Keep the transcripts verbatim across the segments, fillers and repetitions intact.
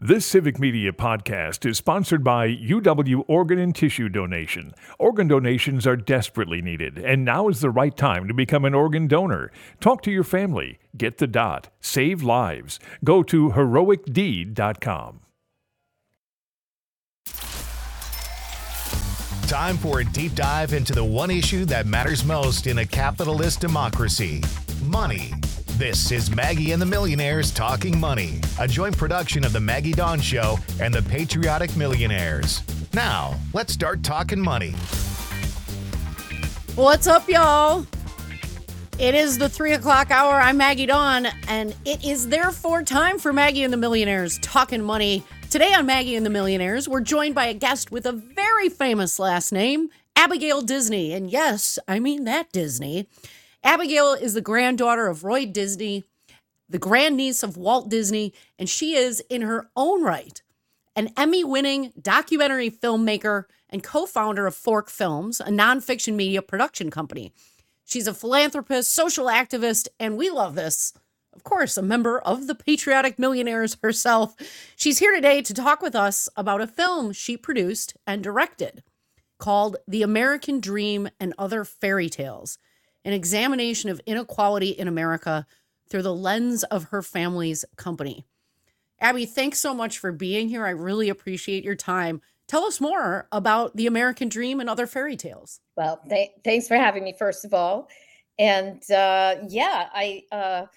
This Civic Media podcast is sponsored by U W Organ and Tissue Donation. Organ donations are desperately needed, and now is the right time to become an organ donor. Talk to your family. Get the dot. Save lives. Go to heroic deed dot com. Time for a deep dive into the one issue that matters most in a capitalist democracy: money. This is Maggie and the Millionaires Talking Money, a joint production of The Maggie Dawn Show and The Patriotic Millionaires. Now, let's start talking money. What's up, y'all? It is the three o'clock hour. I'm Maggie Dawn, and it is therefore time for Maggie and the Millionaires Talking Money. Today on Maggie and the Millionaires, we're joined by a guest with a very famous last name, Abigail Disney. And yes, I mean that Disney. Abigail is the granddaughter of Roy Disney, the grandniece of Walt Disney, and she is, in her own right, an Emmy-winning documentary filmmaker and co-founder of Fork Films, a nonfiction media production company. She's a philanthropist, social activist, and we love this, of course, a member of the Patriotic Millionaires herself. She's here today to talk with us about a film she produced and directed called The American Dream and Other Fairy Tales, an examination of inequality in America through the lens of her family's company. Abby, thanks so much for being here. I really appreciate your time. Tell us more about The American Dream and Other Fairy Tales. Well, th- thanks for having me, first of all. And uh, yeah, I, uh,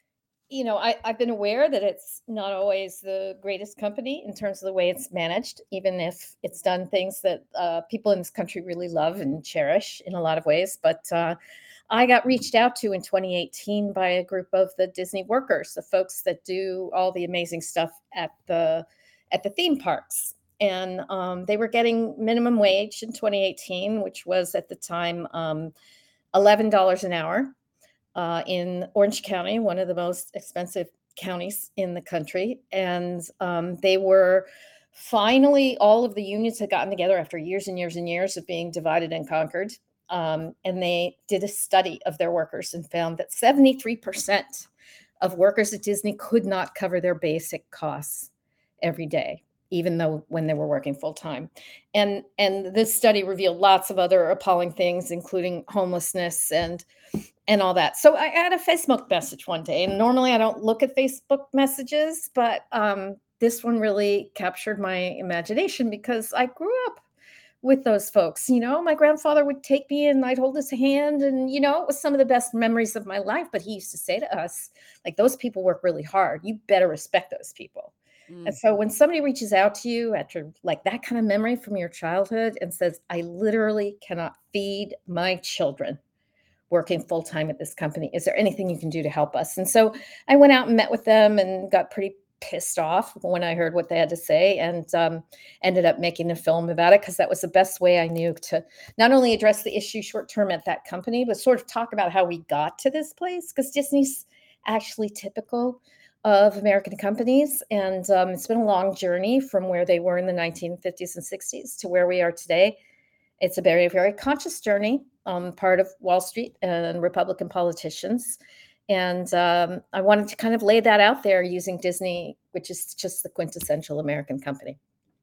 you know, I, I've been aware that it's not always the greatest company in terms of the way it's managed, even if it's done things that uh, people in this country really love and cherish in a lot of ways. But uh, I got reached out to in twenty eighteen by a group of the Disney workers, the folks that do all the amazing stuff at the at the theme parks. And um, they were getting minimum wage in twenty eighteen, which was at the time um, eleven dollars an hour uh, in Orange County, one of the most expensive counties in the country. And um, they were finally, all of the unions had gotten together after years and years and years of being divided and conquered. Um, and they did a study of their workers and found that seventy-three percent of workers at Disney could not cover their basic costs every day, even though when they were working full time. And, and this study revealed lots of other appalling things, including homelessness and, and all that. So I had a Facebook message one day, and normally I don't look at Facebook messages, but um, this one really captured my imagination because I grew up with those folks. You know, my grandfather would take me and I'd hold his hand, and, you know, it was some of the best memories of my life. But he used to say to us, like, those people work really hard. You better respect those people. Mm. And so when somebody reaches out to you after like that kind of memory from your childhood and says, I literally cannot feed my children working full time at this company, is there anything you can do to help us? And so I went out and met with them and got pretty pissed off when I heard what they had to say, and um, ended up making a film about it because that was the best way I knew to not only address the issue short term at that company, but sort of talk about how we got to this place, because Disney's actually typical of American companies. And um, it's been a long journey from where they were in the nineteen fifties and sixties to where we are today. It's a very, very conscious journey on um, part of Wall Street and Republican politicians. And um, I wanted to kind of lay that out there using Disney, which is just the quintessential American company.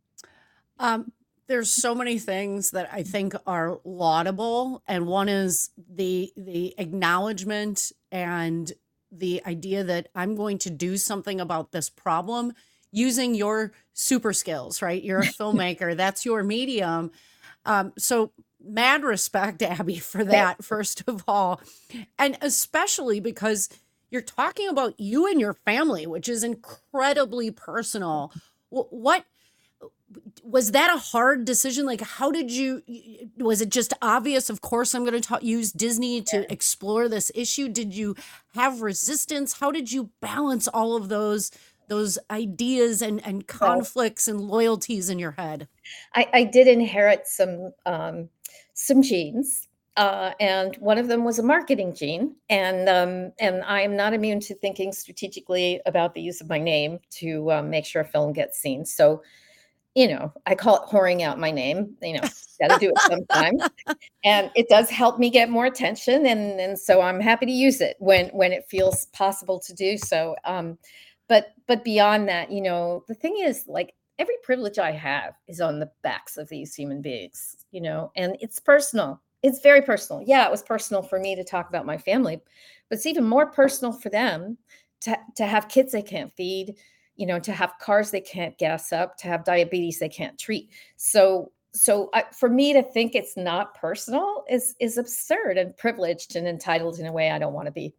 Um, there's so many things that I think are laudable. And one is the the acknowledgement and the idea that I'm going to do something about this problem using your super skills, right? You're a filmmaker. That's your medium. Um, so mad respect, Abby, for that, first of all. And especially because you're talking about you and your family, which is incredibly personal. What was that a hard decision? Like, how did you, was it just obvious? Of course, I'm going to ta- use Disney to explore this issue. Did you have resistance? How did you balance all of those those ideas and, and conflicts and loyalties in your head? I, I did inherit some um, some genes, uh, and one of them was a marketing gene. And um, and I am not immune to thinking strategically about the use of my name to um, make sure a film gets seen. So, you know, I call it whoring out my name. You know, got to do it sometimes, and it does help me get more attention. And and so I'm happy to use it when when it feels possible to do so. Um, but but beyond that, you know, the thing is, like, every privilege I have is on the backs of these human beings, you know, and it's personal. It's very personal. Yeah, it was personal for me to talk about my family, but it's even more personal for them to to have kids they can't feed, you know, to have cars they can't gas up, to have diabetes they can't treat. So so I, for me to think it's not personal is is absurd and privileged and entitled in a way I don't want to be.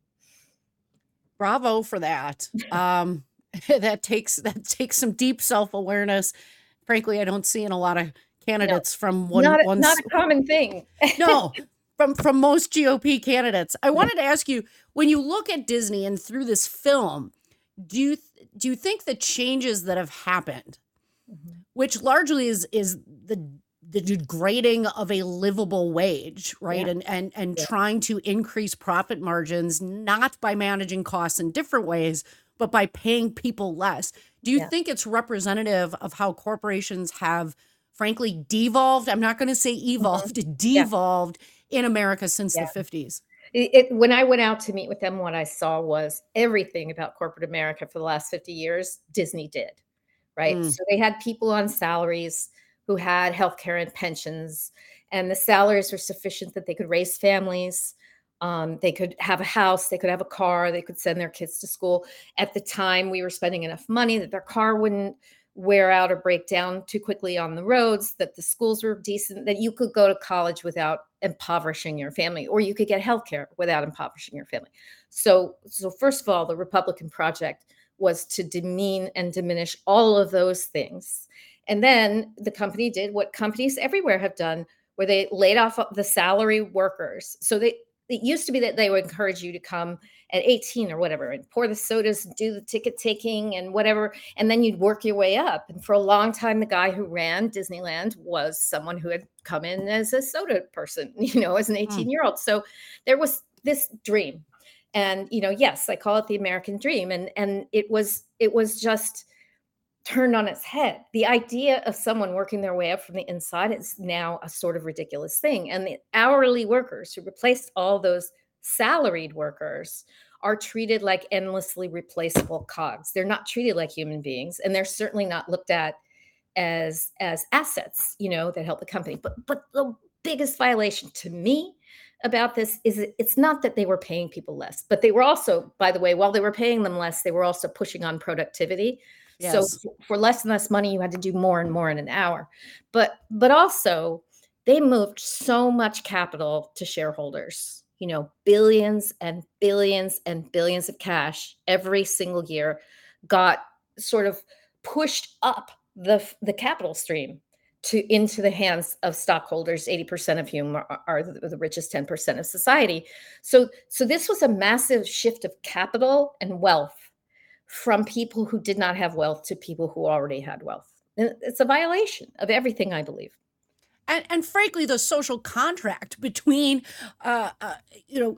Bravo for that. Um, that takes that takes some deep self-awareness. Frankly, I don't see in a lot of No, candidates from one not a, one not s- a common thing. no, from from most G O P candidates. I wanted to ask you, when you look at Disney and through this film, do you th- do you think the changes that have happened, Mhm. which largely is is the the degrading of a livable wage, right? Yeah, And and and yeah, trying to increase profit margins, not by managing costs in different ways, but by paying people less. Do you yeah, think it's representative of how corporations have, frankly, devolved? I'm not going to say mhm, evolved, yeah, devolved in America since the yeah. fifties. It, it, when I went out to meet with them, what I saw was everything about corporate America for the last fifty years, Disney did, right? Mm, So they had people on salaries who had healthcare and pensions, and the salaries were sufficient that they could raise families. Um, they could have a house, they could have a car, they could send their kids to school. At the time, we were spending enough money that their car wouldn't wear out or break down too quickly on the roads, that the schools were decent, that you could go to college without impoverishing your family, or you could get healthcare without impoverishing your family. So, so first of all, the Republican project was to demean and diminish all of those things. And then the company did what companies everywhere have done, where they laid off the salary workers. So they it used to be that they would encourage you to come at eighteen or whatever and pour the sodas and do the ticket taking and whatever, and then you'd work your way up. And for a long time, the guy who ran Disneyland was someone who had come in as a soda person, you know, as an mm. eighteen year old. So there was this dream. And, you know, yes, I call it the American dream. And and it was it was just turned on its head. The idea of someone working their way up from the inside is now a sort of ridiculous thing. And the hourly workers who replaced all those salaried workers are treated like endlessly replaceable cogs. They're not treated like human beings, and they're certainly not looked at as as assets, you know, that help the company. But but the biggest violation to me about this is it- it's not that they were paying people less, but they were also, by the way, while they were paying them less, they were also pushing on productivity. So Yes. f- for less and less money, you had to do more and more in an hour. But but also they moved so much capital to shareholders, you know, billions and billions and billions of cash every single year got sort of pushed up the f- the capital stream to into the hands of stockholders, eighty percent of whom are, are the, the richest ten percent of society. So so this was a massive shift of capital and wealth from people who did not have wealth to people who already had wealth. And it's a violation of everything, I believe. And and frankly, the social contract between, uh, uh, you know,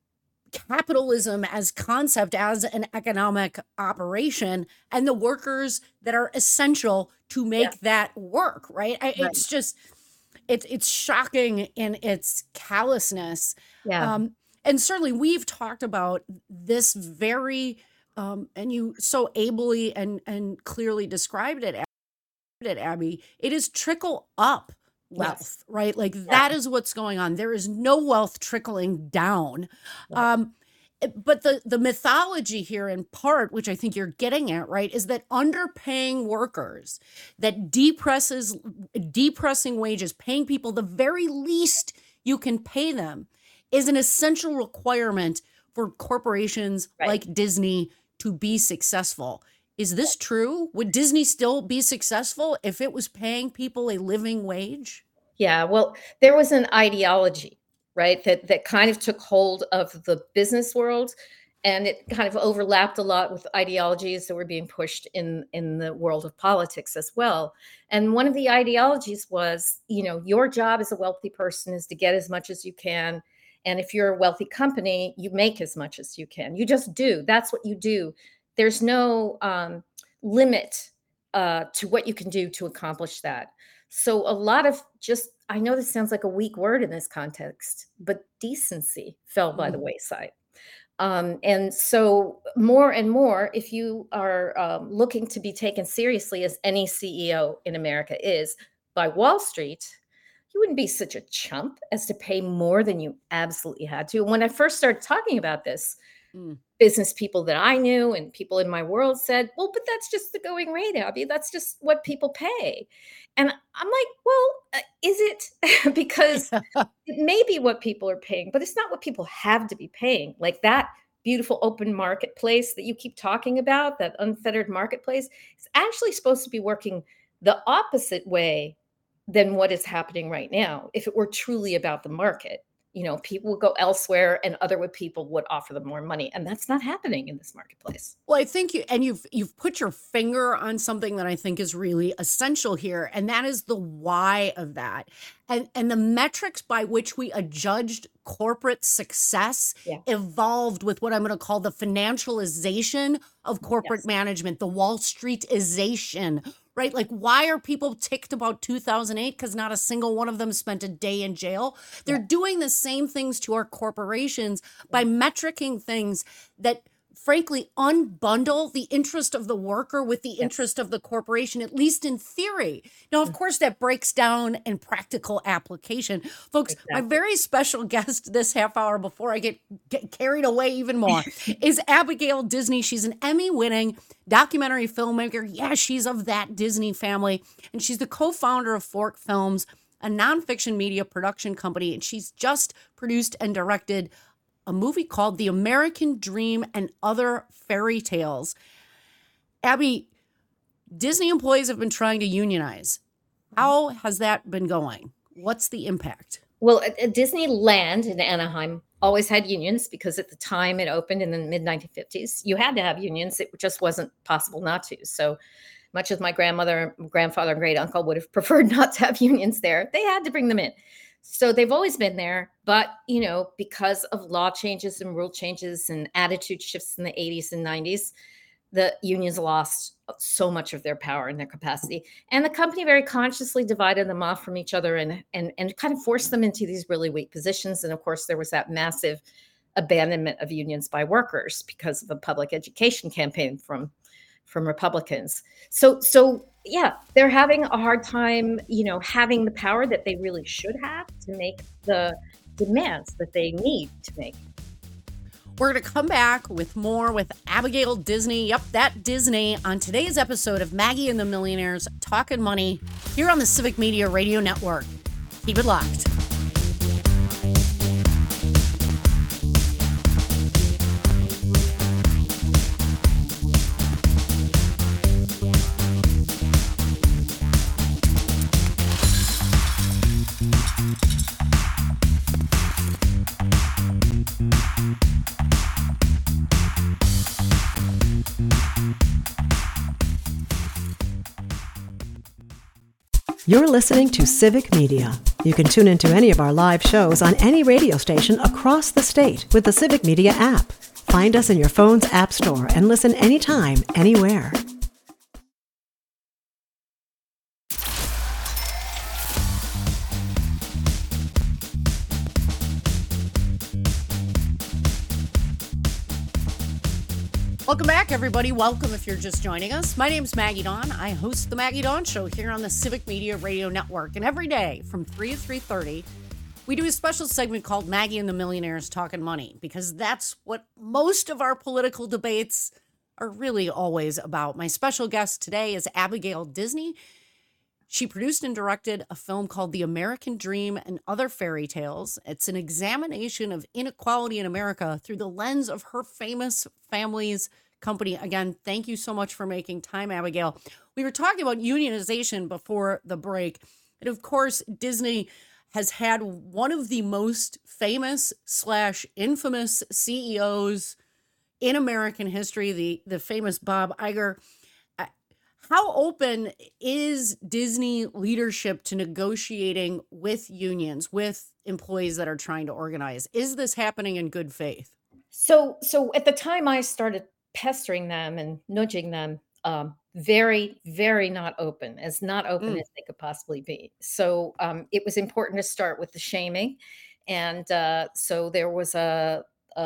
capitalism as concept, as an economic operation, and the workers that are essential to Yeah, make that work, right? I- right. It's just, it's it's shocking in its callousness. Yeah, Um, and certainly we've talked about this very, um, and you so ably and and clearly described it, it, Abby. It is trickle up yes. wealth, right? Like Yeah, that is what's going on. There is no wealth trickling down. right. Um, eh, but the the mythology here, in part, which I think you're getting at, right, is that underpaying workers, that depresses depressing wages, paying people the very least you can pay them, is an essential requirement for corporations Right. like Disney to be successful. Is this true? Would Disney still be successful if it was paying people a living wage? Yeah, well, there was an ideology, right, that that kind of took hold of the business world, and it kind of overlapped a lot with ideologies that were being pushed in in the world of politics as well. And one of the ideologies was, you know, your job as a wealthy person is to get as much as you can, and if you're a wealthy company, you make as much as you can. You just do. That's what you do. There's no um, limit uh, to what you can do to accomplish that. So a lot of just, I know this sounds like a weak word in this context, but decency fell by the Mm. wayside. Um, and so more and more, if you are um, looking to be taken seriously as any C E O in America is by Wall Street, you wouldn't be such a chump as to pay more than you absolutely had to. When I first started talking about this, Mm. business people that I knew and people in my world said, well, but that's just the going rate, Abby. That's just what people pay. And I'm like, well, uh, is it? Because it may be what people are paying, but it's not what people have to be paying. Like that beautiful open marketplace that you keep talking about, that unfettered marketplace, is actually supposed to be working the opposite way than what is happening right now. If it were truly about the market, you know, people would go elsewhere and other would people would offer them more money. And that's not happening in this marketplace. Well, I think you and you've you've put your finger on something that I think is really essential here, and that is the why of that. And and the metrics by which we adjudged corporate success Yeah. evolved with what I'm going to call the financialization of corporate Yes. management, the Wall Streetization, right? Like, why are people ticked about two thousand eight? Because not a single one of them spent a day in jail. They're Yeah. doing the same things to our corporations by metricing things that frankly unbundle the interest of the worker with the Yes. interest of the corporation, at least in theory. Now, of Mm. course, that breaks down in practical application. Folks, my Exactly. very special guest this half hour before I get, get carried away even more is Abigail Disney. She's an Emmy-winning documentary filmmaker. Yeah, she's of that Disney family. And she's the co-founder of Fork Films, a nonfiction media production company. And she's just produced and directed a movie called The American Dream and Other Fairy Tales. Abby, Disney employees have been trying to unionize. How has that been going? What's the impact? Well, at, at Disneyland in Anaheim always had unions because at the time it opened in the mid nineteen fifties, you had to have unions. It just wasn't possible not to. So much as my grandmother, grandfather, and great uncle would have preferred not to have unions there, they had to bring them in. So they've always been there. But, you know, because of law changes and rule changes and attitude shifts in the eighties and nineties, the unions lost so much of their power and their capacity. And the company very consciously divided them off from each other and, and, and kind of forced them into these really weak positions. And of course, there was that massive abandonment of unions by workers because of a public education campaign from, from Republicans. So, so yeah, they're having a hard time, you know, having the power that they really should have to make the demands that they need to make. We're going to come back with more with Abigail Disney. Yep, that Disney on today's episode of Maggie and the Millionaires Talking Money here on the Civic Media Radio Network. Keep it locked. You're listening to Civic Media. You can tune into any of our live shows on any radio station across the state with the Civic Media app. Find us in your phone's app store and listen anytime, anywhere. Welcome back, everybody. Welcome if you're just joining us. My name's Maggie Dawn. I host the Maggie Dawn Show here on the Civic Media Radio Network. And every day from three to three thirty, we do a special segment called Maggie and the Millionaires Talking Money, because that's what most of our political debates are really always about. My special guest today is Abigail Disney. She produced and directed a film called The American Dream and Other Fairy Tales. It's an examination of inequality in America through the lens of her famous family's company. Again, thank you so much for making time, Abigail. We were talking about unionization before the break. And of course, Disney has had one of the most famous slash infamous C E Os in American history, the, the famous Bob Iger. How open is Disney leadership to negotiating with unions, with employees that are trying to organize? Is this happening in good faith? So, so at the time I started pestering them and nudging them, um, very, very not open, as not open Mm. as they could possibly be. So um, it was important to start with the shaming. And uh, so there was a, a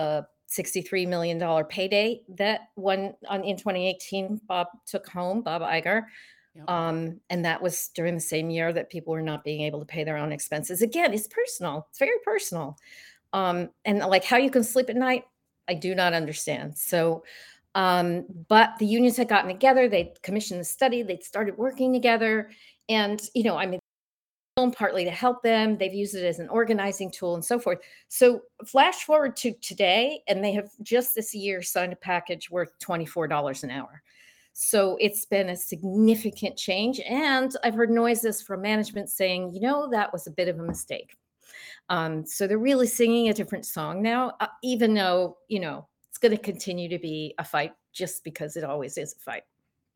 sixty-three million dollars payday that one on, in twenty eighteen, Bob took home, Bob Iger. Yep. Um, and that was during the same year that people were not being able to pay their own expenses. Again, it's personal. It's very personal. Um, and like how you can sleep at night, I do not understand. So, um, but the unions had gotten together, they commissioned the study, they'd started working together. And, you know, I mean, partly to help them. They've used it as an organizing tool and so forth. So flash forward to today, and they have just this year signed a package worth twenty-four dollars an hour. So it's been a significant change. And I've heard noises from management saying, you know, that was a bit of a mistake. Um, so they're really singing a different song now, uh, even though, you know, it's going to continue to be a fight just because it always is a fight.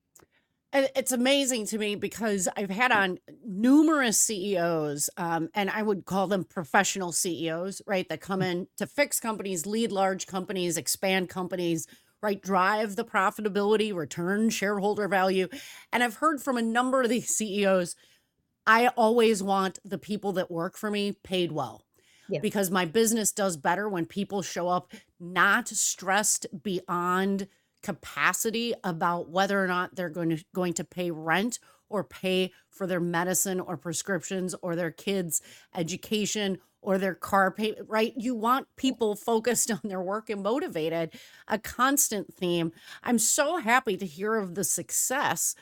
And it's amazing to me because I've had on numerous C E Os, um, and I would call them professional C E Os, right? That come in to fix companies, lead large companies, expand companies, right? Drive the profitability, return shareholder value. And I've heard from a number of these C E Os, I always want the people that work for me paid well. Yeah. Because my business does better when people show up not stressed beyond capacity about whether or not they're going to going to pay rent or pay for their medicine or prescriptions or their kids' education or their car pay, right? You want people focused on their work and motivated, a constant theme. I'm so happy to hear of the success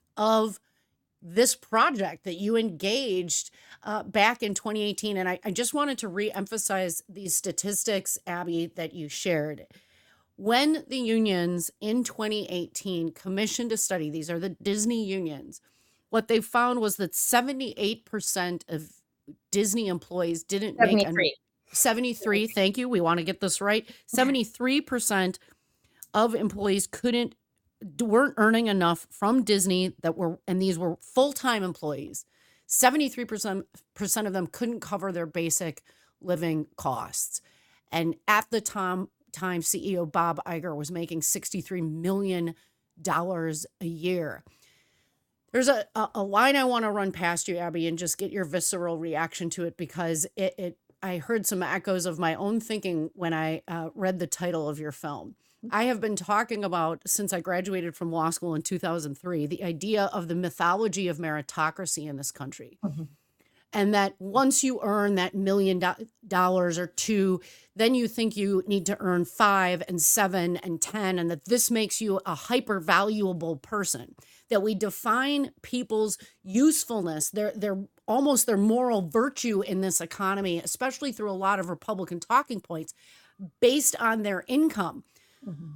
of this project that you engaged uh, back in twenty eighteen. And I, I just wanted to re-emphasize these statistics, Abby, that you shared. When the unions in twenty eighteen commissioned a study, these are the Disney unions, what they found was that seventy-eight percent of Disney employees didn't make seventy-three. seventy-three, thank you, we want to get this right. seventy-three percent of employees couldn't, weren't earning enough from Disney that were, and these were full-time employees. seventy-three percent of them couldn't cover their basic living costs. And at the time, time C E O Bob Iger was making sixty-three million dollars a year. There's a, a, a line I want to run past you, Abby, and just get your visceral reaction to it, because it, it I heard some echoes of my own thinking when I uh, read the title of your film. I have been talking about, since I graduated from law school in two thousand three, the idea of the mythology of meritocracy in this country. Mm-hmm. And that once you earn that million do- dollars or two, then you think you need to earn five and seven and ten, and that this makes you a hyper valuable person. That we define people's usefulness, their their almost their moral virtue in this economy, especially through a lot of Republican talking points, based on their income. Mm-hmm.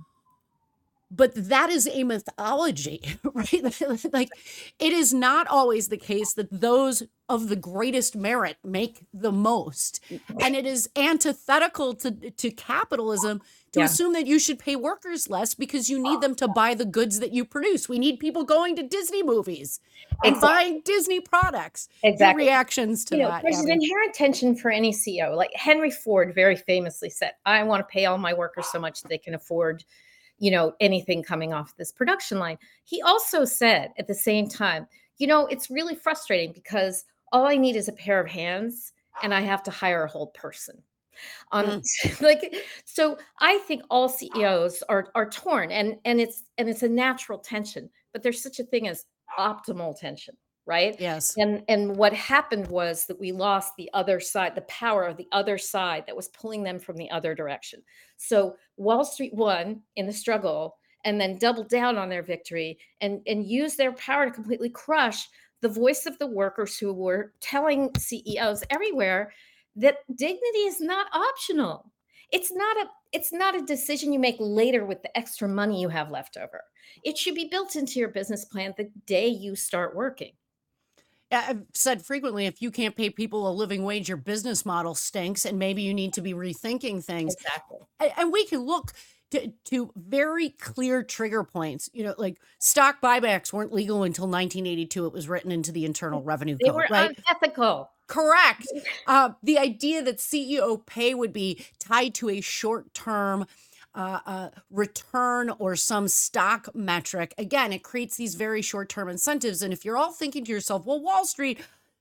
But that is a mythology, right? Like, it is not always the case that those of the greatest merit make the most. And it is antithetical to, to capitalism to yeah. assume that you should pay workers less because you need them to buy the goods that you produce. We need people going to Disney movies and exactly. buying Disney products. Exactly. Your reactions to you that. Know, there's Abby. An inherent tension for any C E O. Like Henry Ford very famously said, I want to pay all my workers so much they can afford you know, anything coming off this production line. He also said at the same time, you know, it's really frustrating because all I need is a pair of hands and I have to hire a whole person. Um, mm. like, so I think all C E Os are, are torn and, and it's, and it's a natural tension, but there's such a thing as optimal tension. Right. Yes. And and what happened was that we lost the other side, the power of the other side that was pulling them from the other direction. So Wall Street won in the struggle and then doubled down on their victory and, and used their power to completely crush the voice of the workers who were telling C E Os everywhere that dignity is not optional. It's not a it's not a decision you make later with the extra money you have left over. It should be built into your business plan the day you start working. I've said frequently, if you can't pay people a living wage, your business model stinks, and maybe you need to be rethinking things. Exactly. And, and we can look to, to very clear trigger points. You know, like stock buybacks weren't legal until nineteen eighty-two. It was written into the Internal Revenue Code. They were right? unethical. Correct. Uh, the idea that C E O pay would be tied to a short-term Uh, uh, return or some stock metric. Again, it creates these very short-term incentives. And if you're all thinking to yourself, well, Wall Street,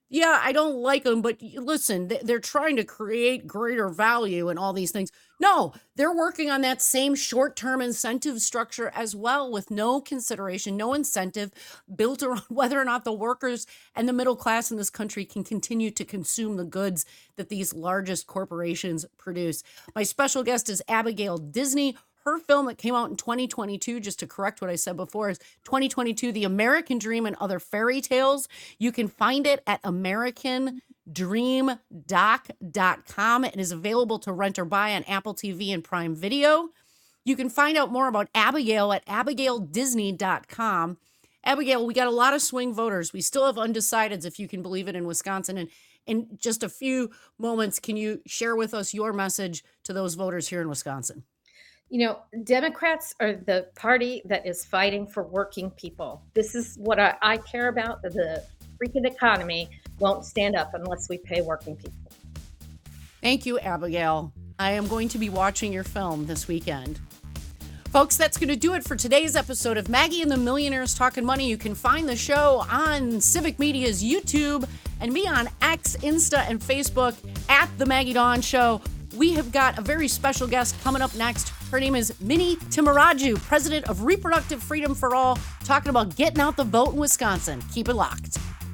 yeah, I don't like them, but y- listen, th- they're trying to create greater value and all these things. No, they're working on that same short term incentive structure as well, with no consideration, no incentive built around whether or not the workers and the middle class in this country can continue to consume the goods that these largest corporations produce. My special guest is Abigail Disney. Her film that came out in twenty twenty-two, just to correct what I said before, is twenty twenty-two, The American Dream and Other Fairy Tales. You can find it at american dream doc dot com. It is available to rent or buy on Apple T V and Prime Video. You can find out more about Abigail at abigail disney dot com. Abigail, we got a lot of swing voters. We still have undecideds, if you can believe it, in Wisconsin. And in just a few moments, can you share with us your message to those voters here in Wisconsin? You know, Democrats are the party that is fighting for working people. This is what I, I care about. The freaking economy won't stand up unless we pay working people. Thank you, Abigail. I am going to be watching your film this weekend. Folks, that's going to do it for today's episode of Maggie and the Millionaires Talking Money. You can find the show on Civic Media's YouTube and me on X, Insta, and Facebook at The Maggie Dawn Show. We have got a very special guest coming up next. Her name is Minnie Timaraju, president of Reproductive Freedom for All, talking about getting out the vote in Wisconsin. Keep it locked.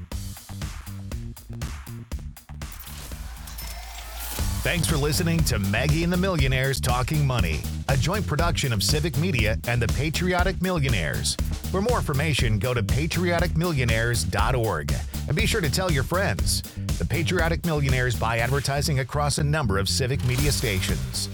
Thanks for listening to Maggie and the Millionaires Talking Money, a joint production of Civic Media and the Patriotic Millionaires. For more information, go to patriotic millionaires dot org and be sure to tell your friends. The Patriotic Millionaires buy advertising across a number of Civic Media stations.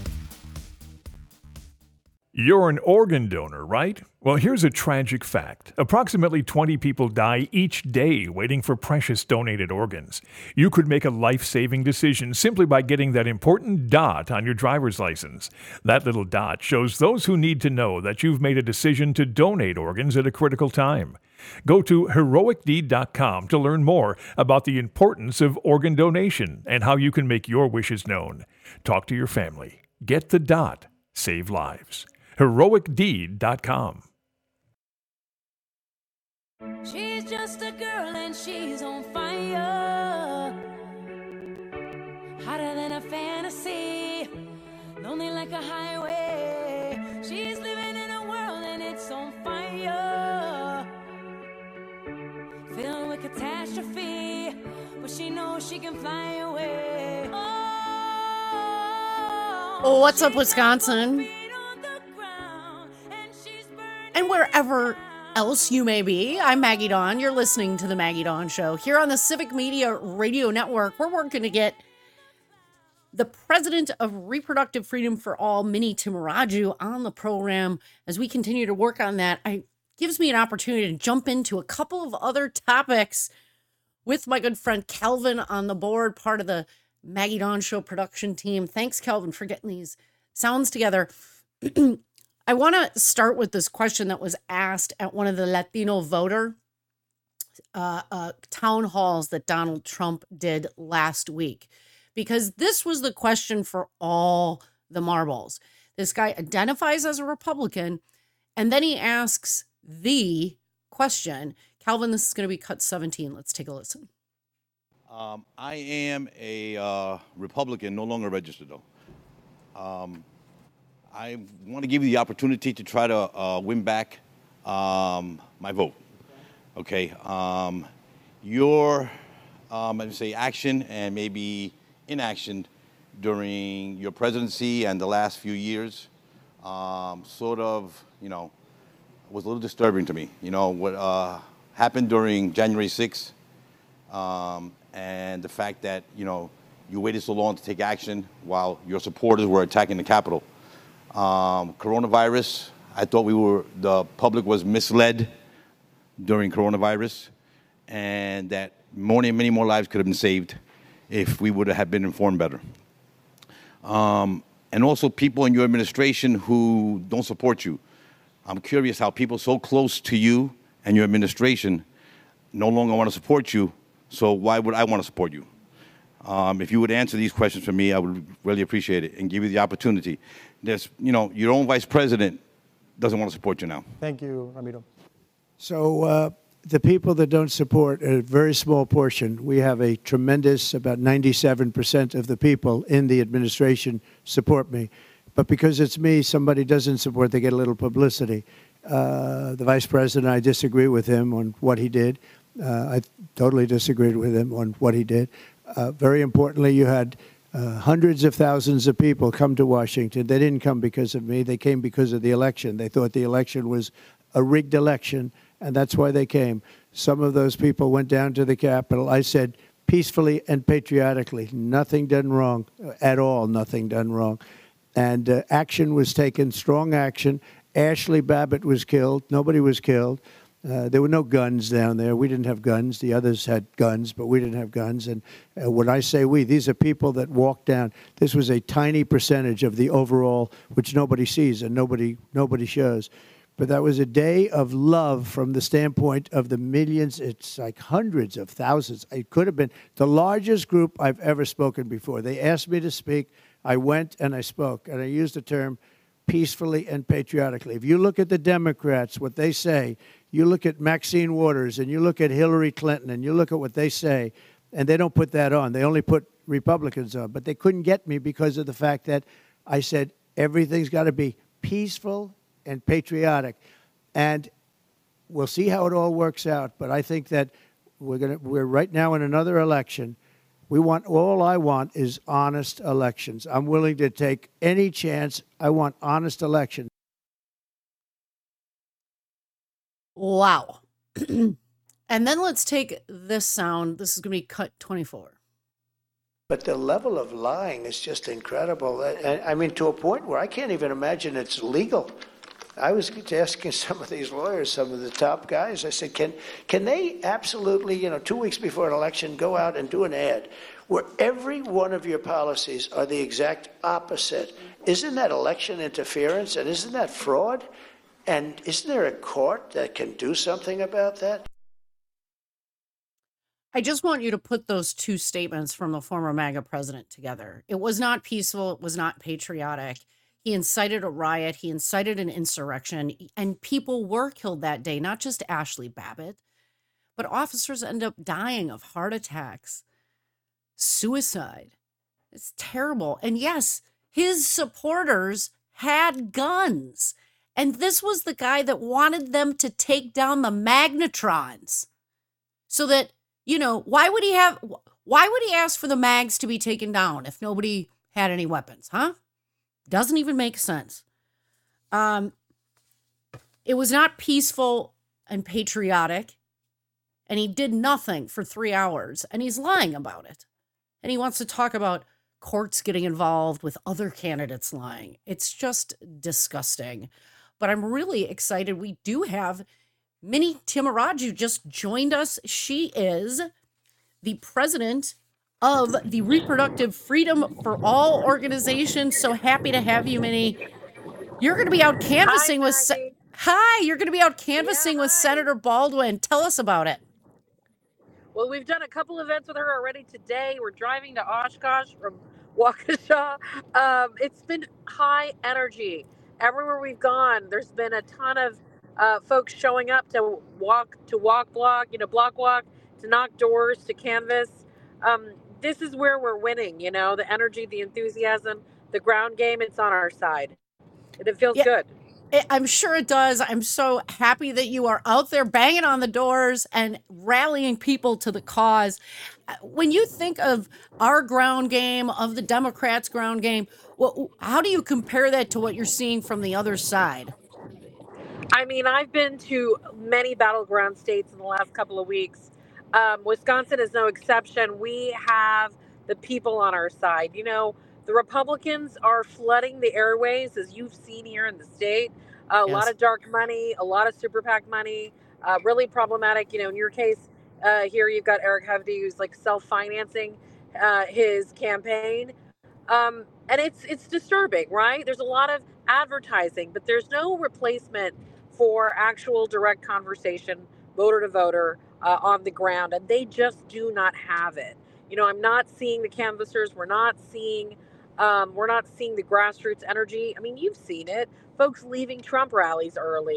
You're an organ donor, right? Well, here's a tragic fact. Approximately twenty people die each day waiting for precious donated organs. You could make a life-saving decision simply by getting that important dot on your driver's license. That little dot shows those who need to know that you've made a decision to donate organs at a critical time. Go to heroic deed dot com to learn more about the importance of organ donation and how you can make your wishes known. Talk to your family. Get the dot. Save lives. heroic deed dot com. She's just a girl and she's on fire, hotter than a fantasy, lonely like a highway. She's living in a world and it's on fire, filled with catastrophe, but she knows she can fly away. Oh, what's up, Wisconsin? And wherever else you may be, I'm Maggie Dawn. You're listening to The Maggie Dawn Show. Here on the Civic Media Radio Network, we're working to get the president of Reproductive Freedom for All, Minnie Timaraju, on the program. As we continue to work on that, it gives me an opportunity to jump into a couple of other topics with my good friend Kelvin on the board, part of the Maggie Dawn Show production team. Thanks, Kelvin, for getting these sounds together. I want to start with this question that was asked at one of the Latino voter uh, uh, town halls that Donald Trump did last week, because this was the question for all the marbles. This guy identifies as a Republican, and then he asks the question. Calvin, this is going to be cut seventeen. Let's take a listen. Um, I am a uh, Republican, no longer registered though. Um, I want to give you the opportunity to try to uh, win back um, my vote. Okay, um, your, um, let me say, action and maybe inaction during your presidency and the last few years, um, sort of, you know, was a little disturbing to me. You know what uh, happened during January sixth, um, and the fact that you know you waited so long to take action while your supporters were attacking the Capitol. Um, coronavirus, I thought we were, the public was misled during coronavirus, and that many, many more lives could have been saved if we would have been informed better. Um, and also people in your administration who don't support you. I'm curious how people so close to you and your administration no longer want to support you, so why would I want to support you? Um, if you would answer these questions for me, I would really appreciate it and give you the opportunity. There's, you know, your own vice president doesn't want to support you now. Thank you, Ramiro. So uh, the people that don't support a very small portion. We have a tremendous, about ninety-seven percent of the people in the administration support me. But because it's me, somebody doesn't support, they get a little publicity. Uh, the vice president, I disagree with him on what he did. Uh, I totally disagreed with him on what he did. Uh, very importantly, you had uh, hundreds of thousands of people come to Washington. They didn't come because of me. They came because of the election. They thought the election was a rigged election, and that's why they came. Some of those people went down to the Capitol. I said peacefully and patriotically, nothing done wrong at all, nothing done wrong. And uh, action was taken, strong action. Ashley Babbitt was killed. Nobody was killed. Uh, there were no guns down there. We didn't have guns. The others had guns, but we didn't have guns. And uh, when I say we, these are people that walked down. This was a tiny percentage of the overall, which nobody sees and nobody nobody shows. But that was a day of love from the standpoint of the millions. It's like hundreds of thousands. It could have been the largest group I've ever spoken before. They asked me to speak. I went and I spoke. And I used the term peacefully and patriotically. If you look at the Democrats, what they say, you look at Maxine Waters and you look at Hillary Clinton and you look at what they say, and they don't put that on. They only put Republicans on. But they couldn't get me because of the fact that I said everything's got to be peaceful and patriotic. And we'll see how it all works out. But I think that we're going to, we're right now in another election. We want, all I want is honest elections. I'm willing to take any chance. I want honest elections. Wow. And then let's take this sound. This is going to be cut twenty-four. But the level of lying is just incredible. I, I mean, to a point where I can't even imagine it's legal. I was asking some of these lawyers, some of the top guys, I said, can can they absolutely, you know, two weeks before an election, go out and do an ad where every one of your policies are the exact opposite? Isn't that election interference, and isn't that fraud? And isn't there a court that can do something about that? I just want you to put those two statements from the former MAGA president together. It was not peaceful. It was not patriotic. He incited a riot. He incited an insurrection, and people were killed that day, not just Ashley Babbitt, but officers end up dying of heart attacks, suicide. It's terrible. And yes, his supporters had guns. And this was the guy that wanted them to take down the magnetrons so that, you know, why would he have, why would he ask for the mags to be taken down if nobody had any weapons, huh? Doesn't even make sense. Um, it was not peaceful and patriotic, and he did nothing for three hours, and he's lying about it. And he wants to talk about courts getting involved with other candidates lying. It's just disgusting. But I'm really excited. We do have Minnie Timaraju just joined us. She is the president of the Reproductive Freedom for All organization. So happy to have you, Minnie. You're going to be out canvassing Hi, with Se- Hi, you're going to be out canvassing Yeah, with hi. Senator Baldwin. Tell us about it. Well, we've done a couple events with her already today. We're driving to Oshkosh from Waukesha. Um, it's been high energy. Everywhere we've gone, there's been a ton of uh, folks showing up to walk, to walk block, you know, block walk, to knock doors, to canvass. Um, this is where we're winning, you know, the energy, the enthusiasm, the ground game, it's on our side. And it feels Yeah. good. It- I'm sure it does. I'm so happy that you are out there banging on the doors and rallying people to the cause. Uh, When you think of our ground game, of the Democrats' ground game, what, how do you compare that to what you're seeing from the other side? I mean, I've been to many battleground states in the last couple of weeks. Um, Wisconsin is no exception. We have the people on our side. You know, the Republicans are flooding the airways, as you've seen here in the state. A lot Yes. of dark money, a lot of super PAC money, uh, really problematic. You know, in your case, uh, here you've got Eric Hovde, who's like self-financing uh, his campaign. Um, and it's it's disturbing, right? There's a lot of advertising, but there's no replacement for actual direct conversation, voter to voter, uh, on the ground, and they just do not have it. You know, I'm not seeing the canvassers. We're not seeing, um, we're not seeing the grassroots energy. I mean, you've seen it. Folks leaving Trump rallies early,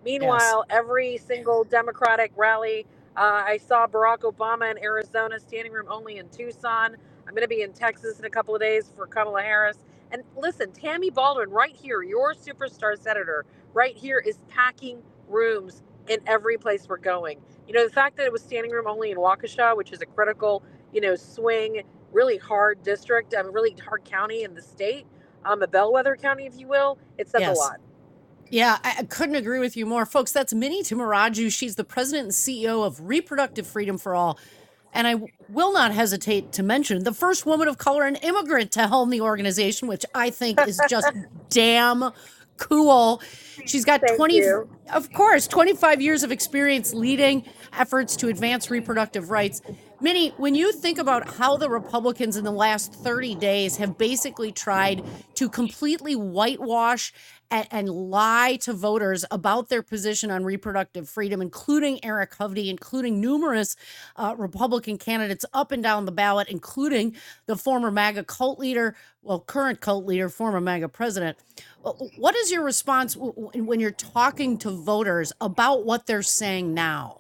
Meanwhile, every single Democratic rally, uh, I saw Barack Obama in Arizona, standing room only in Tucson. I'm going to be in Texas in a couple of days for Kamala Harris. And listen, Tammy Baldwin, right here, your superstar senator, right here, is packing rooms in every place we're going. You know, the fact that it was standing room only in Waukesha, which is a critical, you know, swing, really hard district, a really hard county in the state, um, a bellwether county, if you will, it says Yes. a lot. Yeah, I I couldn't agree with you more. Folks, that's Minnie Timaraju. She's the president and C E O of Reproductive Freedom for All. And I will not hesitate to mention the first woman of color and immigrant to helm the organization, which I think is just damn cool. She's got Thank twenty, you. of course, twenty-five years of experience leading efforts to advance reproductive rights. Minnie, when you think about how the Republicans in the last thirty days have basically tried to completely whitewash and, and lie to voters about their position on reproductive freedom, including Eric Hovde, including numerous uh, Republican candidates up and down the ballot, including the former MAGA cult leader, well, current cult leader, former MAGA president. What is your response when you're talking to voters about what they're saying now?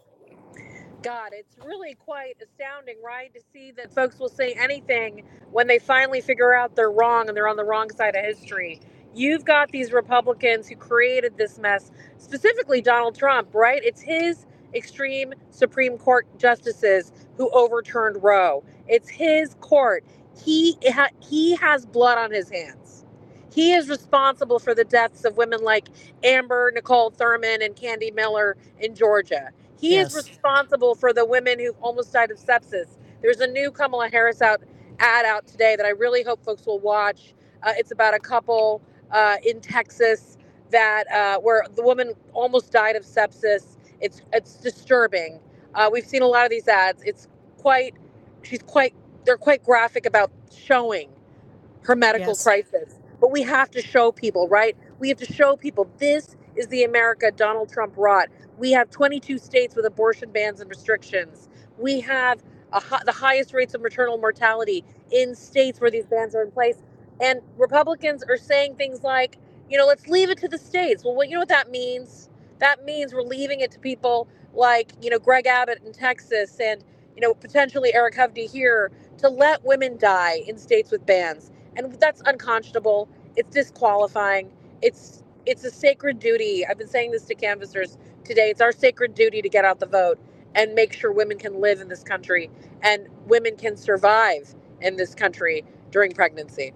God, it's really quite astounding, right? To see that folks will say anything when they finally figure out they're wrong and they're on the wrong side of history. You've got these Republicans who created this mess, specifically Donald Trump, right? It's his extreme Supreme Court justices who overturned Roe. It's his court. He ha- he has blood on his hands. He is responsible for the deaths of women like Amber Nicole Thurman and Candy Miller in Georgia. He Yes. is responsible for the women who've almost died of sepsis. There's a new Kamala Harris out ad out today that I really hope folks will watch. Uh, it's about a couple uh, in Texas that uh, where the woman almost died of sepsis. It's it's disturbing. Uh, we've seen a lot of these ads. It's quite she's quite they're quite graphic about showing her medical Yes. crisis. But we have to show people, right? We have to show people this is the America Donald Trump wrought. We have twenty-two states with abortion bans and restrictions. We have a, the highest rates of maternal mortality in states where these bans are in place. And Republicans are saying things like, you know, let's leave it to the states. Well, you know what that means? That means we're leaving it to people like, you know, Greg Abbott in Texas and, you know, potentially Eric Hovde here to let women die in states with bans. And that's unconscionable. It's disqualifying. It's it's a sacred duty. I've been saying this to canvassers today. It's our sacred duty to get out the vote and make sure women can live in this country and women can survive in this country during pregnancy.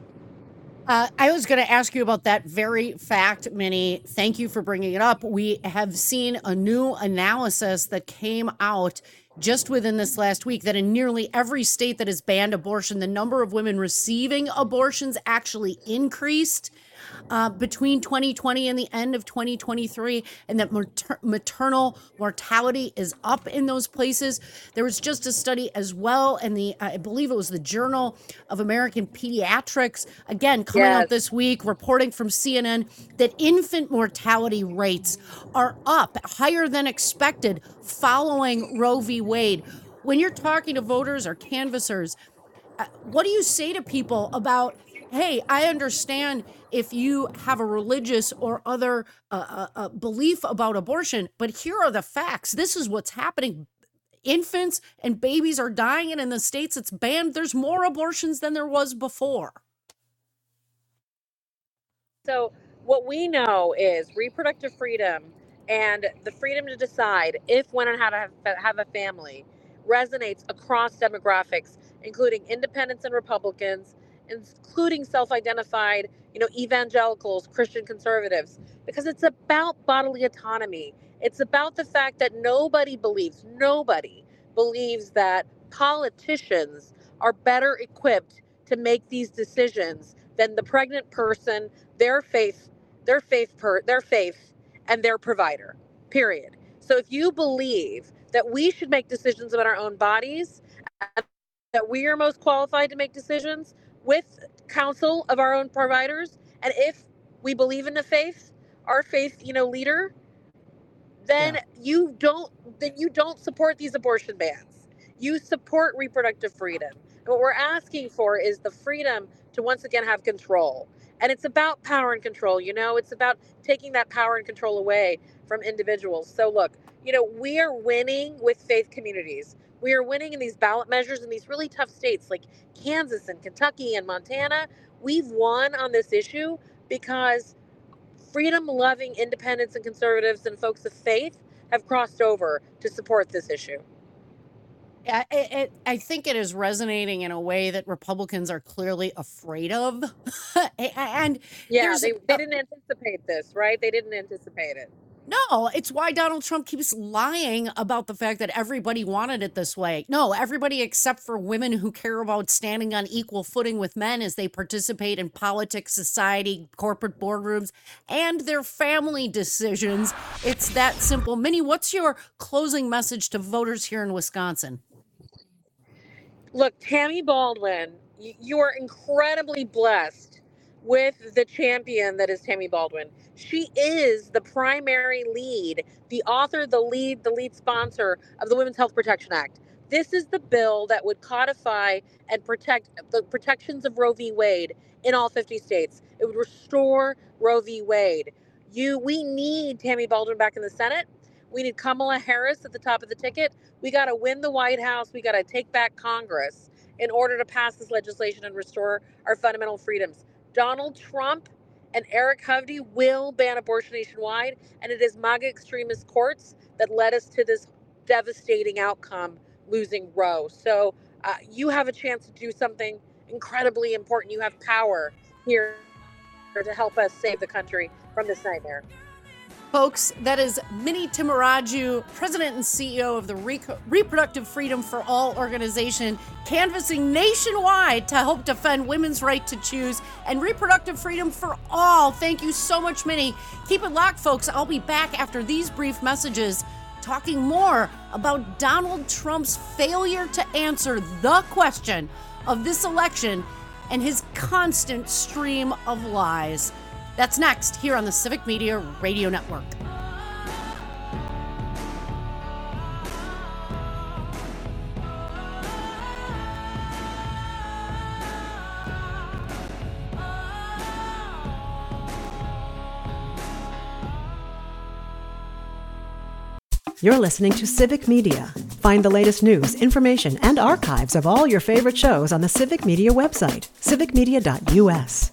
Uh, I was going to ask you about that very fact, Minnie. Thank you for bringing it up. We have seen a new analysis that came out just within this last week that in nearly every state that has banned abortion, the number of women receiving abortions actually increased uh, between twenty twenty and the end of twenty twenty-three, and that mater- maternal mortality is up in those places. There was just a study as well, and the uh, I believe it was the Journal of American Pediatrics, again, coming Yes. out this week, reporting from C N N that infant mortality rates are up higher than expected following Roe v. Wade. When you're talking to voters or canvassers, uh, what do you say to people about, hey, I understand if you have a religious or other uh, uh, uh, belief about abortion, but here are the facts. This is what's happening. Infants and babies are dying, and in the states it's banned. There's more abortions than there was before. So what we know is reproductive freedom and the freedom to decide if, when, and how to have, have a family resonates across demographics, including independents and Republicans, including self-identified, you know, evangelicals, Christian conservatives, because it's about bodily autonomy. It's about the fact that nobody believes, nobody believes that politicians are better equipped to make these decisions than the pregnant person, their faith, their faith, per, their faith, and their provider. Period. So if you believe that we should make decisions about our own bodies, and that we are most qualified to make decisions with counsel of our own providers, and if we believe in the faith, our faith, you know, leader, then Yeah. you don't then you don't support these abortion bans. You support reproductive freedom. And what we're asking for is the freedom to once again have control. And it's about power and control, you know, it's about taking that power and control away from individuals. So look, you know, we are winning with faith communities. We are winning in these ballot measures in these really tough states like Kansas and Kentucky and Montana. We've won on this issue because freedom-loving independents and conservatives and folks of faith have crossed over to support this issue. I, I, I think it is resonating in a way that Republicans are clearly afraid of. and yeah, there's they, a- they didn't anticipate this, right? They didn't anticipate it. No, it's why Donald Trump keeps lying about the fact that everybody wanted it this way. No, everybody except for women who care about standing on equal footing with men as they participate in politics, society, corporate boardrooms, and their family decisions. It's that simple. Minnie, what's your closing message to voters here in Wisconsin? Look, Tammy Baldwin, y- you are incredibly blessed with the champion that is Tammy Baldwin. She is the primary lead, the author, the lead, the lead sponsor of the Women's Health Protection Act. This is the bill that would codify and protect the protections of Roe v. Wade in all fifty states. It would restore Roe v. Wade. You, we need Tammy Baldwin back in the Senate. We need Kamala Harris at the top of the ticket. We got to win the White House. We got to take back Congress in order to pass this legislation and restore our fundamental freedoms. Donald Trump and Eric Hovde will ban abortion nationwide, and it is MAGA extremist courts that led us to this devastating outcome, losing Roe. So uh, you have a chance to do something incredibly important. You have power here to help us save the country from this nightmare. Folks, that is Minnie Timaraju, President and C E O of the Re- Reproductive Freedom for All organization, canvassing nationwide to help defend women's right to choose and reproductive freedom for all. Thank you so much, Minnie. Keep it locked, folks. I'll be back after these brief messages talking more about Donald Trump's failure to answer the question of this election and his constant stream of lies. That's next here on the Civic Media Radio Network. You're listening to Civic Media. Find the latest news, information, and archives of all your favorite shows on the Civic Media website, civic media dot u s.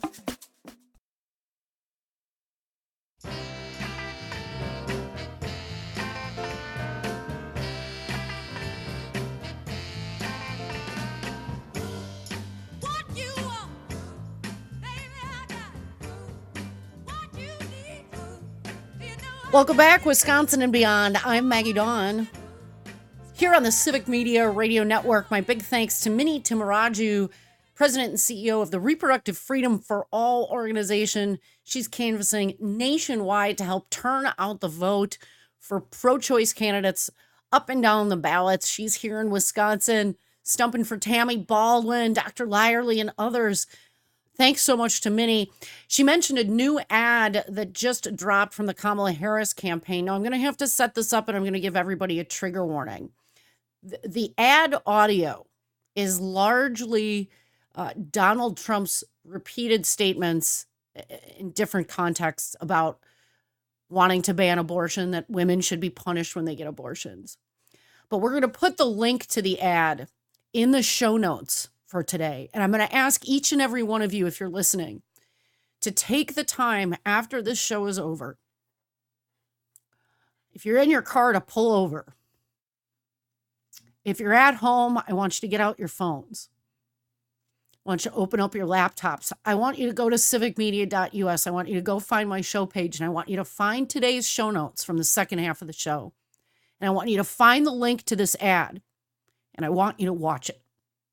Welcome back, Wisconsin and beyond. I'm Maggie Dawn. Here on the Civic Media Radio Network, my big thanks to Minnie Timaraju, President and C E O of the Reproductive Freedom for All organization. She's canvassing nationwide to help turn out the vote for pro-choice candidates up and down the ballots. She's here in Wisconsin, stumping for Tammy Baldwin, Doctor Lyerly, and others. Thanks so much to Minnie. She mentioned a new ad that just dropped from the Kamala Harris campaign. Now, I'm going to have to set this up and I'm going to give everybody a trigger warning. The, the ad audio is largely uh, Donald Trump's repeated statements in different contexts about wanting to ban abortion, that women should be punished when they get abortions. But we're going to put the link to the ad in the show notes for today. And I'm going to ask each and every one of you, if you're listening, to take the time after this show is over. If you're in your car, to pull over. If you're at home, I want you to get out your phones. I want you to open up your laptops. I want you to go to civic media dot u s. I want you to go find my show page, and I want you to find today's show notes from the second half of the show. And I want you to find the link to this ad, and I want you to watch it.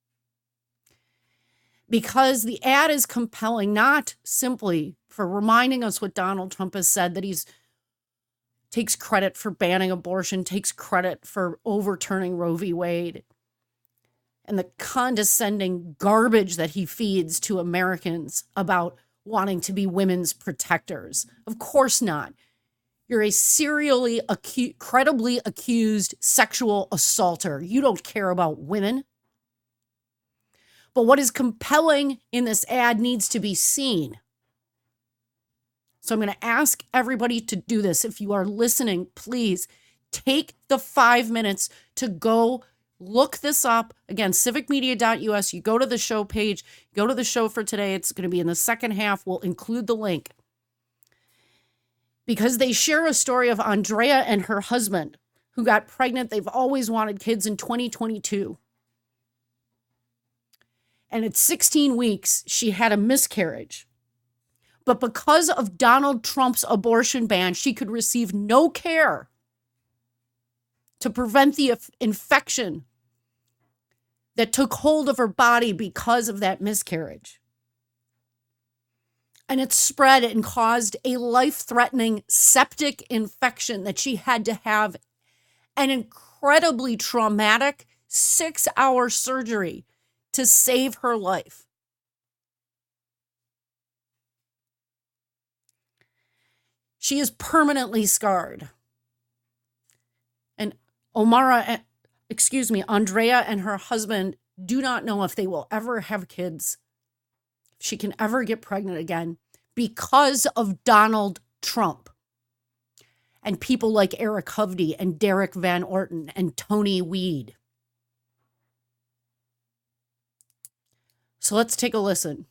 Because the ad is compelling, not simply for reminding us what Donald Trump has said, that he's takes credit for banning abortion, takes credit for overturning Roe v. Wade, and the condescending garbage that he feeds to Americans about wanting to be women's protectors. Of course not. You're a serially, acu- credibly accused sexual assaulter. You don't care about women. But what is compelling in this ad needs to be seen. So I'm going to ask everybody to do this. If you are listening, please take the five minutes to go look this up. Again, civic media dot U S. You go to the show page, go to the show for today. It's going to be in the second half. We'll include the link. Because they share a story of Andrea and her husband who got pregnant. They've always wanted kids in twenty twenty-two. And at sixteen weeks, she had a miscarriage. But because of Donald Trump's abortion ban, she could receive no care to prevent the infection that took hold of her body because of that miscarriage. And it spread and caused a life-threatening septic infection that she had to have an incredibly traumatic six-hour surgery to save her life. She is permanently scarred. And Omara, excuse me, Andrea and her husband do not know if they will ever have kids, if she can ever get pregnant again, because of Donald Trump and people like Eric Hovde and Derek Van Orton and Tony Weed. So let's take a listen.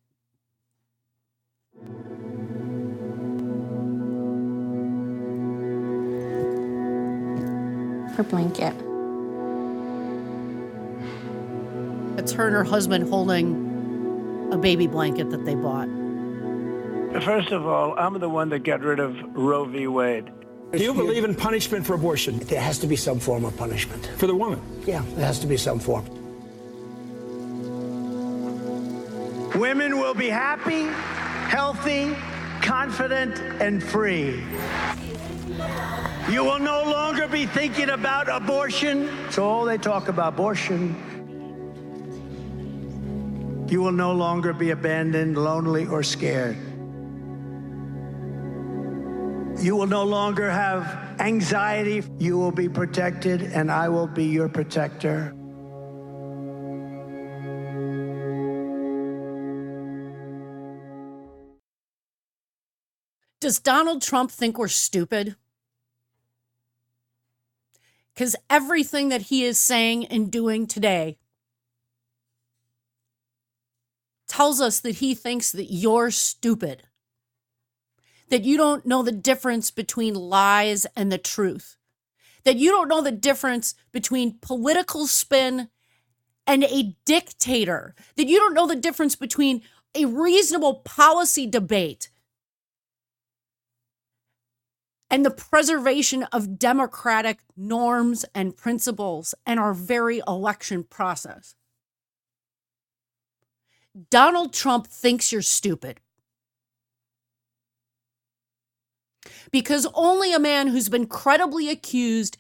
Her blanket. It's her and her husband holding a baby blanket that they bought. First of all, I'm the one that got rid of Roe v. Wade. Do you believe in punishment for abortion? There has to be some form of punishment. For the woman? Yeah, there has to be some form. Women will be happy, healthy, confident, and free. You will no longer be thinking about abortion. So all they talk about abortion. You will no longer be abandoned, lonely, or scared. You will no longer have anxiety. You will be protected, and I will be your protector. Does Donald Trump think we're stupid? Because everything that he is saying and doing today tells us that he thinks that you're stupid, that you don't know the difference between lies and the truth, that you don't know the difference between political spin and a dictator, that you don't know the difference between a reasonable policy debate and the preservation of democratic norms and principles and our very election process. Donald Trump thinks you're stupid. Because only a man who's been credibly accused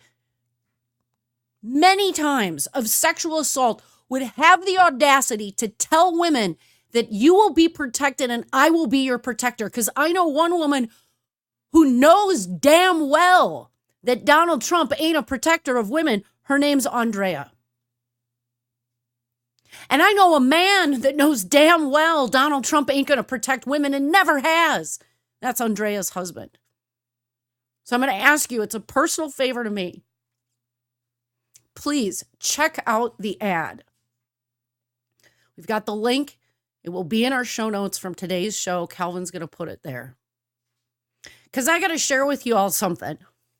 many times of sexual assault would have the audacity to tell women that you will be protected and I will be your protector. Because I know one woman who knows damn well that Donald Trump ain't a protector of women. Her name's Andrea. And I know a man that knows damn well Donald Trump ain't going to protect women and never has. That's Andrea's husband. So I'm going to ask you, it's a personal favor to me. Please check out the ad. We've got the link. It will be in our show notes from today's show. Calvin's going to put it there. Because I got to share with you all something.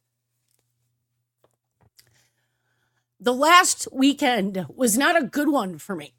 The last weekend was not a good one for me.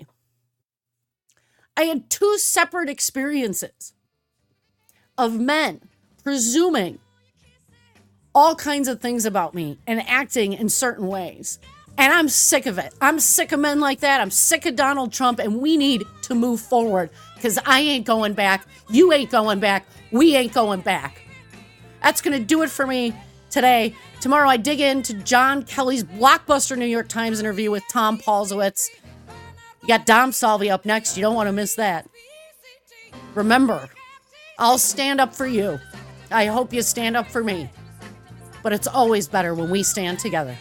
I had two separate experiences of men presuming all kinds of things about me and acting in certain ways. And I'm sick of it. I'm sick of men like that. I'm sick of Donald Trump, and we need to move forward because I ain't going back. You ain't going back. We ain't going back. That's going to do it for me today. Tomorrow I dig into John Kelly's blockbuster New York Times interview with Tom Paulsowitz. You got Dom Salvi up next. You don't want to miss that. Remember, I'll stand up for you. I hope you stand up for me. But it's always better when we stand together.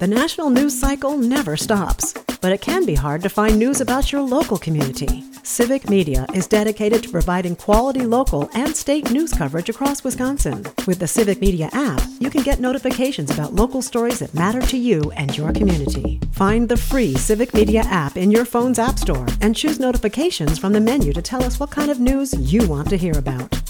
The national news cycle never stops, but it can be hard to find news about your local community. Civic Media is dedicated to providing quality local and state news coverage across Wisconsin. With the Civic Media app, you can get notifications about local stories that matter to you and your community. Find the free Civic Media app in your phone's app store and choose notifications from the menu to tell us what kind of news you want to hear about.